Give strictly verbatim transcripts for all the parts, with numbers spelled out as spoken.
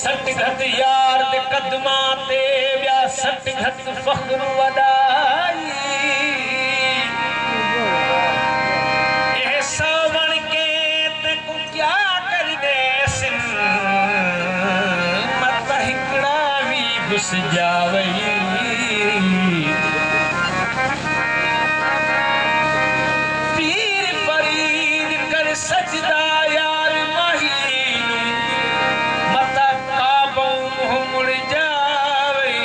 सट घट यार दे कदमा ते व्या सट घट फख्र वडाई ये सावन के ते को क्या कर दे सिन मत हिकड़ा भी घुस जावई पीर फरीद कर सजदा यार महीन मत काबों मुड़ जावे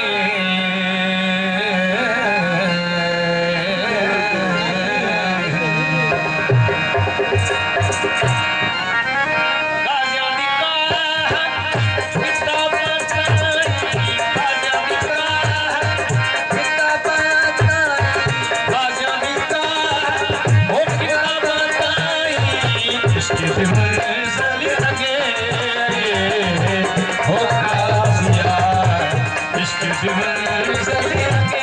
गाजियां दी काहत किताबां ताई गाजियां दी काहत किताबां ताई गाजियां दी काहत ओ किताबां ताई इश्क़ दी मंज़िल लगे हो काज़िया इश्क़ दी मंज़िल लगे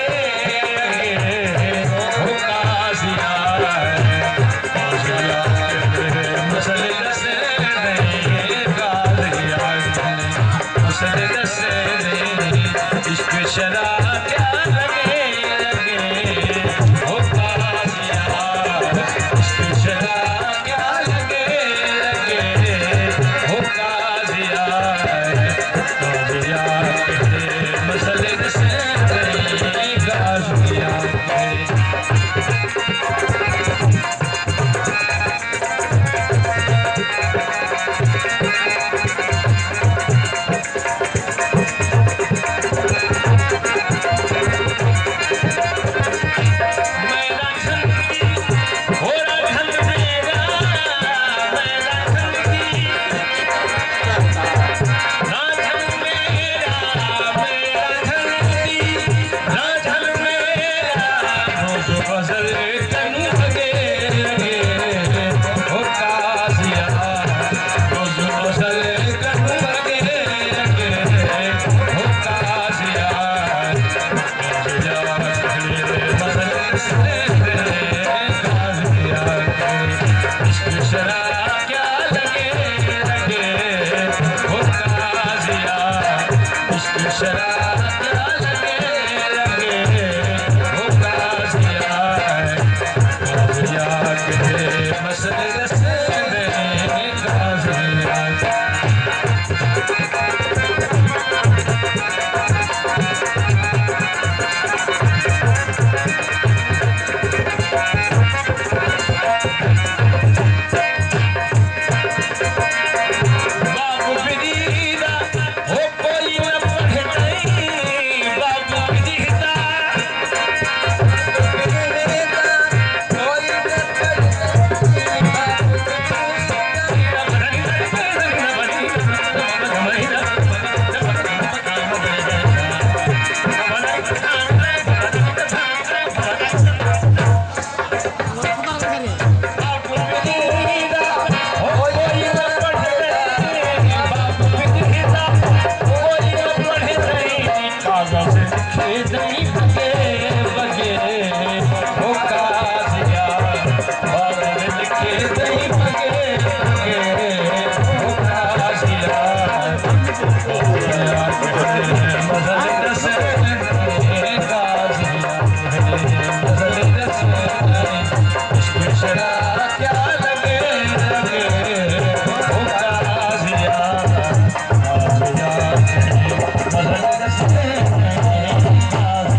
हो काज़िया काज़िया मसले दसे नहीं काज़िया मसले दसे नहीं इश्क़ शरा क्या लगे लगे हो काज़िया इश्क़ शरा क्या लगे लगे हो काज़िया काज़िया मसले दसे नहीं काज़िया मेरा झंडी हो झंड मेरा मेरा झंडी ना झंड मेरा मेरा झंडी ना झंड मेरा रोज़ गज़ल तनु लगे लगे हो काज़िया रोज़ गज़ल तनु लगे लगे हो काज़िया काज़िया मसले से काज़िया इश्क़ शरा क्या लगे लगे हो काज़िया इश्क़ शरा क्या लगे लगे हो काज़िया काज़िया के मसले से काज़िया बाबू बिदीदा हो कोई न पढ़े नहीं बाबू बिदीदा कोई न बाबू बिदीदा हो कोई न पढ़े नहीं बाबू बिदीदा कोई न पढ़े नहीं कागज़ लिखे नहीं बगे बगे हो काज़िया कागज़ लिखे नहीं बगे बगे हो काज़िया काज़िया मज़ल दसे काज़िया मज़ल दसे इश्क़ शरा क्या लगे लगे हो काज़िया काज़िया मज़ल दसे काज़िया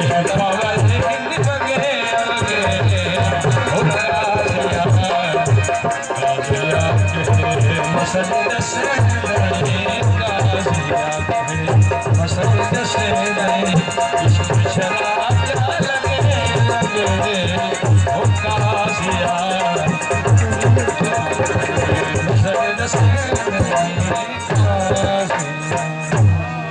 लगे लगे